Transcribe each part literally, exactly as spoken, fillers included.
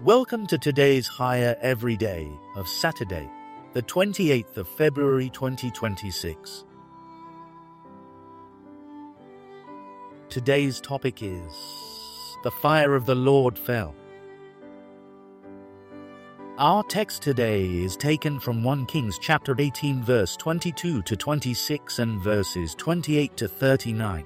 Welcome to today's Higher Every Day of Saturday, the twenty-eighth of February twenty twenty-six. Today's topic is The Fire of the Lord Fell. Our text today is taken from First Kings chapter eighteen verse twenty-two to twenty-six and verses twenty-eight to thirty-nine.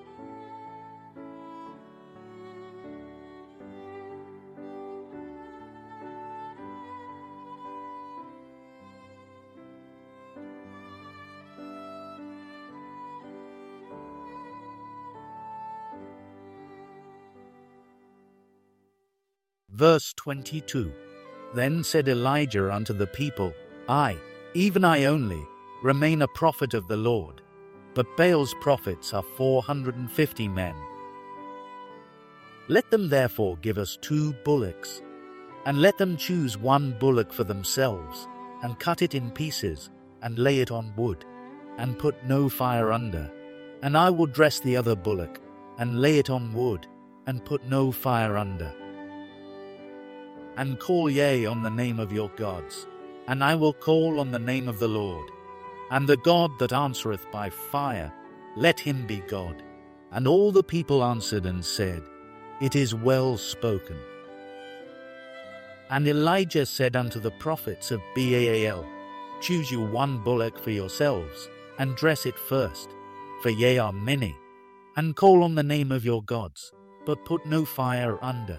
Verse twenty-two. Then said Elijah unto the people, I, even I only, remain a prophet of the Lord, but Baal's prophets are four hundred and fifty men. Let them therefore give us two bullocks, and let them choose one bullock for themselves, and cut it in pieces, and lay it on wood, and put no fire under. And I will dress the other bullock, and lay it on wood, and put no fire under. And call ye on the name of your gods, and I will call on the name of the Lord. And the God that answereth by fire, let him be God. And all the people answered and said, It is well spoken. And Elijah said unto the prophets of Baal, Choose you one bullock for yourselves, and dress it first, for ye are many, and call on the name of your gods, but put no fire under.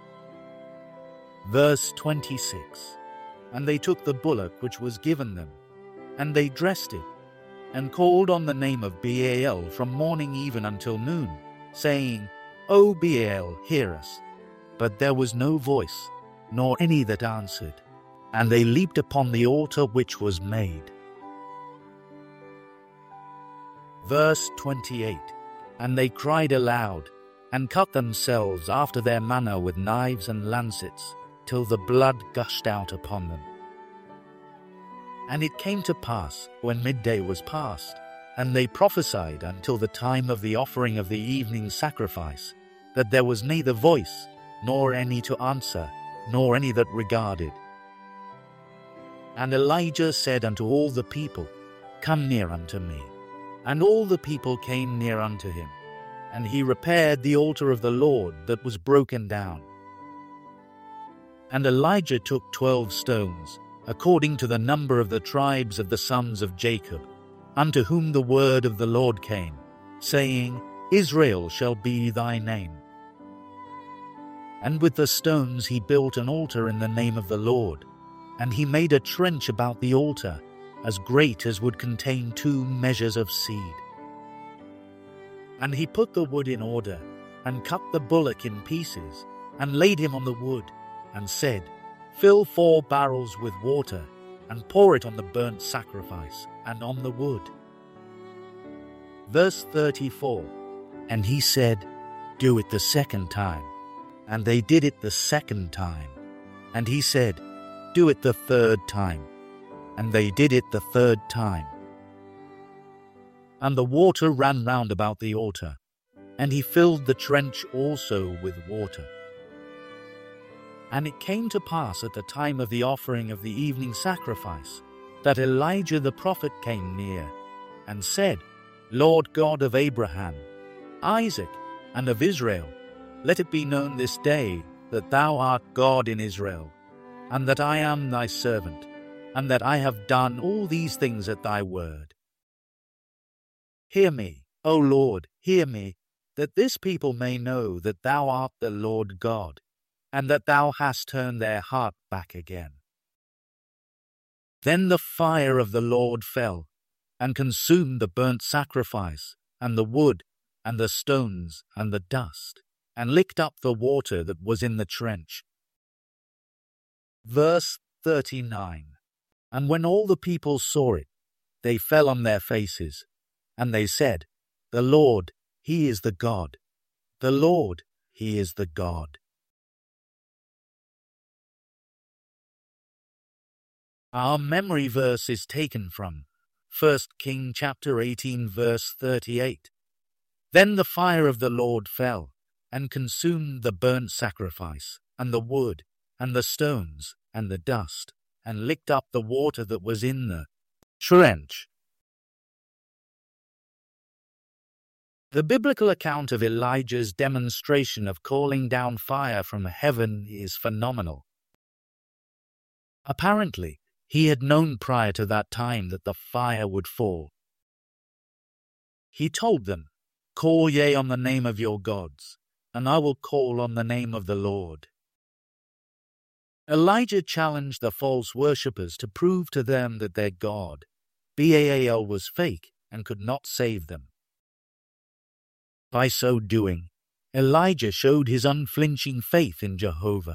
Verse twenty-six. And they took the bullock which was given them, and they dressed it, and called on the name of Baal from morning even until noon, saying, O Baal, hear us. But there was no voice, nor any that answered, and they leaped upon the altar which was made. Verse twenty-eight. And they cried aloud, and cut themselves after their manner with knives and lancets, till the blood gushed out upon them. And it came to pass, when midday was past, and they prophesied until the time of the offering of the evening sacrifice, that there was neither voice, nor any to answer, nor any that regarded. And Elijah said unto all the people, Come near unto me. And all the people came near unto him, and he repaired the altar of the Lord that was broken down. And Elijah took twelve stones, according to the number of the tribes of the sons of Jacob, unto whom the word of the Lord came, saying, Israel shall be thy name. And with the stones he built an altar in the name of the Lord, and he made a trench about the altar, as great as would contain two measures of seed. And he put the wood in order, and cut the bullock in pieces, and laid him on the wood, and said, Fill four barrels with water, and pour it on the burnt sacrifice, and on the wood. Verse thirty-four. And he said, Do it the second time. And they did it the second time. And he said, Do it the third time. And they did it the third time. And the water ran round about the altar, and he filled the trench also with water. And it came to pass at the time of the offering of the evening sacrifice, that Elijah the prophet came near, and said, Lord God of Abraham, Isaac, and of Israel, let it be known this day that thou art God in Israel, and that I am thy servant, and that I have done all these things at thy word. Hear me, O Lord, hear me, that this people may know that thou art the Lord God, and that thou hast turned their heart back again. Then the fire of the Lord fell, and consumed the burnt sacrifice, and the wood, and the stones, and the dust, and licked up the water that was in the trench. Verse thirty-nine. And when all the people saw it, they fell on their faces, and they said, The Lord, he is the God. The Lord, he is the God. Our memory verse is taken from First Kings chapter eighteen verse thirty-eight. Then the fire of the Lord fell, and consumed the burnt sacrifice, and the wood, and the stones, and the dust, and licked up the water that was in the trench. The biblical account of Elijah's demonstration of calling down fire from heaven is phenomenal. Apparently, he had known prior to that time that the fire would fall. He told them, "Call ye on the name of your gods, and I will call on the name of the Lord." Elijah challenged the false worshippers to prove to them that their God, Baal, was fake and could not save them. By so doing, Elijah showed his unflinching faith in Jehovah.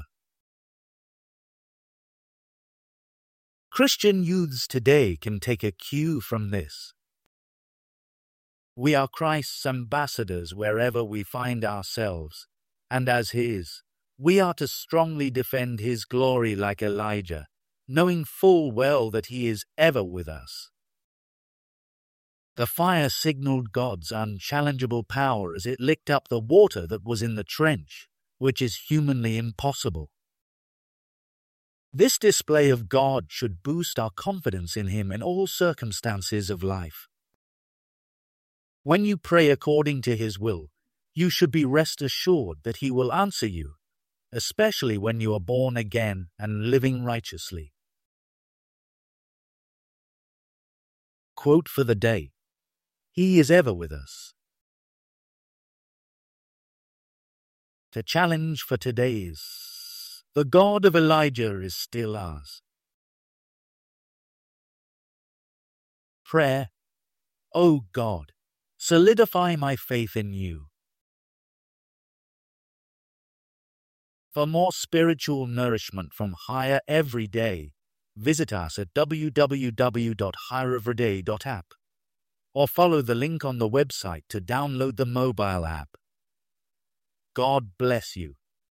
Christian youths today can take a cue from this. We are Christ's ambassadors wherever we find ourselves, and as His, we are to strongly defend His glory like Elijah, knowing full well that He is ever with us. The fire signaled God's unchallengeable power as it licked up the water that was in the trench, which is humanly impossible. This display of God should boost our confidence in Him in all circumstances of life. When you pray according to His will, you should be rest assured that He will answer you, especially when you are born again and living righteously. Quote for the day: He is ever with us. The challenge for today is, the God of Elijah is still ours. Prayer: O God, solidify my faith in you. For more spiritual nourishment from Higher every day, visit us at w w w dot higher every day dot app or follow the link on the website to download the mobile app. God bless you.